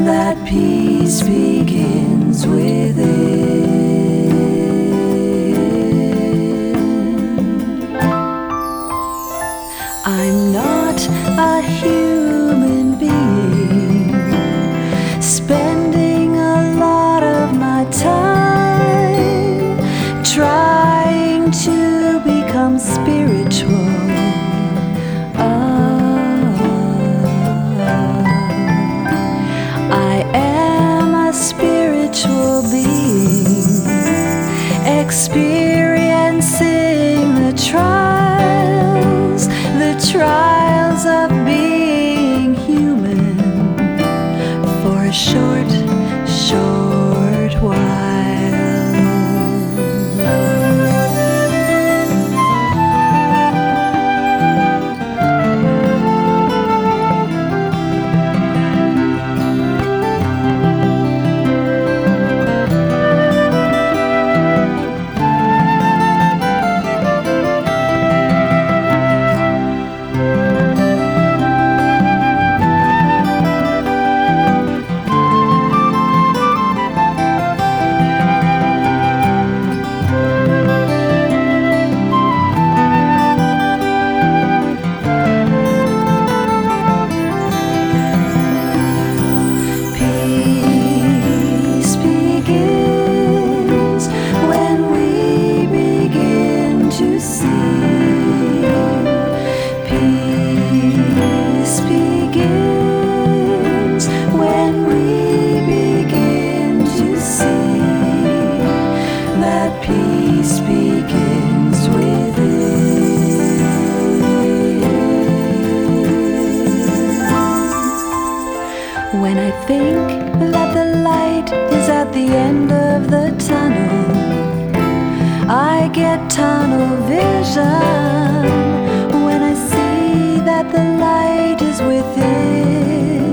that peace begins within. I'm not a human being spending a lot of my time trying to become spiritual. I am a spiritual being experiencing the trials of being human for a short while. Peace begins when we begin to see that peace begins within. When I think that the light is at the end of the tunnel, I get tunnel vision. When I see that the light is within,